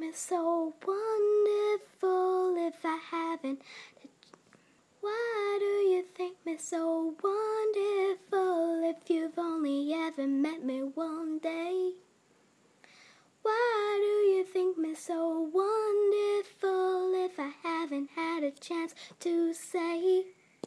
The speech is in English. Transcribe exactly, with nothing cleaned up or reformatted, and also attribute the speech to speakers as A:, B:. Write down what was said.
A: me so wonderful if I haven't? Why do you think me so wonderful if you've only ever met me one day? Why do you think me so wonderful if I haven't had a chance to say?